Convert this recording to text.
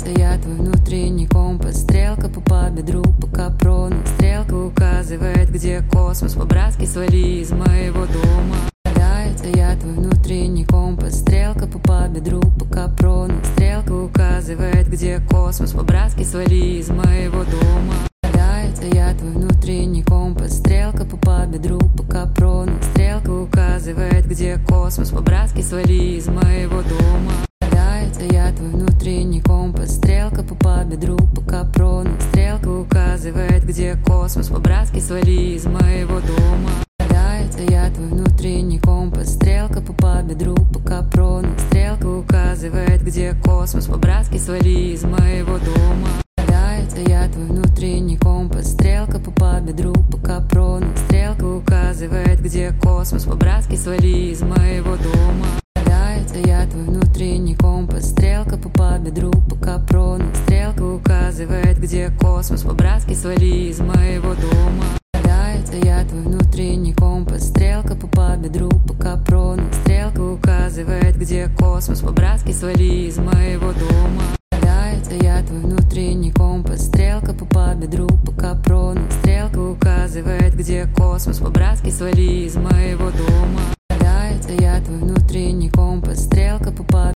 это я твой внутренний компас. Стрелка по бедру, по капрону. Стрелка указывает, где космос. По-братски свали из моего дома. Да, это я твой внутренний компас. Стрелка по бедру, по капрону. Стрелка указывает, где космос. По-братски свали из моего дома. Да, это я твой внутренний компас. Стрелка по бедру, по капрону. Стрелка указывает, где космос. По-братски свали из моего дома. Да, это я твой внутренний компас. Стрелка по бедру, по капрону. Стрелка указывает, где космос. По-братски свали из моего дома. Да, это я твой внутренний компас. Стрелка по бедру, по капрону. Стрелка указывает, где космос. По-братски свали из моего дома. Да, это я твой внутренний компас. Стрелка по бедру, по капрону. Стрелка указывает, где космос. По-братски свали из моего дома. Да, это я твой внутренний компас. Стрелка по бедру, по капрону. Стрелка указывает, где космос. По-братски свали из моего дома. Да, это я твой внутренний компас. Стрелка по бедру, по капрону. Стрелка указывает, где космос. По-братски свали из моего дома. Да, это я твой внутренний компас. Стрелка по бедру, по капрону. Стрелка указывает, где космос. По-братски свали из моего дома. Да, это я твой внутренний компас. Стрелка по